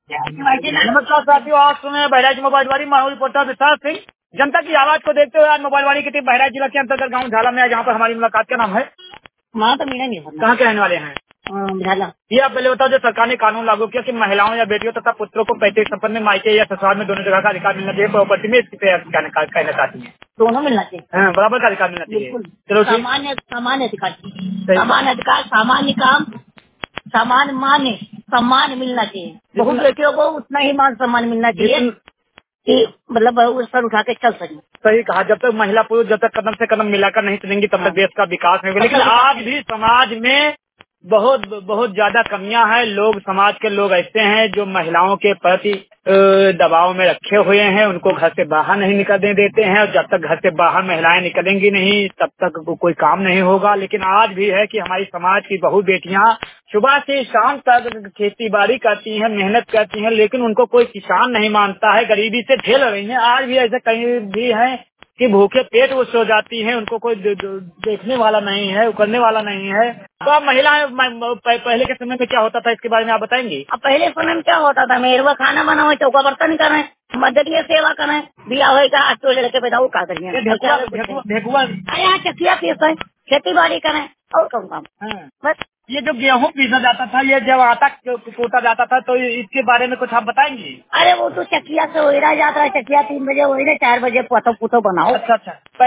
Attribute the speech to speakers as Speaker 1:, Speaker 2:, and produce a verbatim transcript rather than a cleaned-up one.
Speaker 1: नमस्कार साथियों, आप सुने बहराइच मोबाइल वाली माहौल रिपोर्टर विशाल सिंह। जनता की आवाज को देखते हुए आज मोबाइल वाली की टीम बहराइच जिला के अंतर्गत गांव झाला में है, जहां पर हमारी मुलाकात। का नाम है?
Speaker 2: वहाँ तो मेरा नहीं है।
Speaker 1: कहाँ के रहने वाले हैं?
Speaker 2: झाला।
Speaker 1: ये आप पहले बताओ, जो सरकार ने कानून लागू किया कि महिलाओं या बेटियों तथा पुत्रों को पैतृक संपत्ति में मायके या ससुराल में दोनों जगह का अधिकार मिलना चाहिए, प्रॉपर्टी में इसकी कहना चाहती है।
Speaker 2: दोनों मिलना चाहिए।
Speaker 1: हाँ, बराबर का अधिकार मिलना चाहिए।
Speaker 2: बिल्कुल।
Speaker 1: चलो,
Speaker 2: सामान्य सामान्य अधिकार, सामान्य अधिकार, सामान्य काम, सामान्य मान, सम्मान मिलना चाहिए। बहुत बेटियों को उतना ही मान सम्मान मिलना चाहिए कि मतलब उस पर उठा के चल सके।
Speaker 1: सही कहा। जब तक महिला पुरुष जब तक कदम से कदम मिलाकर नहीं चलेंगी तब तक देश का विकास नहीं होगा। लेकिन आज भी समाज में बहुत बहुत ज्यादा कमियां हैं। लोग, समाज के लोग ऐसे हैं जो महिलाओं के प्रति दबाव में रखे हुए हैं, उनको घर से बाहर नहीं निकलने देते हैं, और जब तक घर से बाहर महिलाएं निकलेंगी नहीं तब तक कोई काम नहीं होगा। लेकिन आज भी है कि हमारी समाज की बहु बेटियां सुबह से शाम तक खेती बाड़ी करती हैं, मेहनत करती हैं, लेकिन उनको कोई किसान नहीं मानता है, गरीबी से झेल रही हैं। आज भी ऐसे कहीं भी हैं कि भूखे पेट वो सो जाती हैं, उनको कोई दे, दे, देखने वाला नहीं है, उकरने वाला नहीं है। तो अब महिलाएं पहले के समय में क्या होता था, इसके बारे में आप बताएंगी?
Speaker 2: अब पहले समय में क्या होता था, मेहरबा खाना बनाओ, चौका बर्तन करें, मददीय सेवा करें, दिया होगा आज तो लड़के बताओ का करिए,
Speaker 1: भेकुआ
Speaker 2: अरे यहाँ चकिया पीस है, खेती बाड़ी करें और कौन काम।
Speaker 1: बस ये जो गेहूं पीसा जाता था, ये जब आटा कूटा जाता था, तो इसके बारे में कुछ आप बताएंगी?
Speaker 2: अरे वो तो चकिया से ओरा जाता है, चकिया तीन बजे ओरे, चार बजे पुतो पुतो बनाओ।
Speaker 1: अच्छा अच्छा।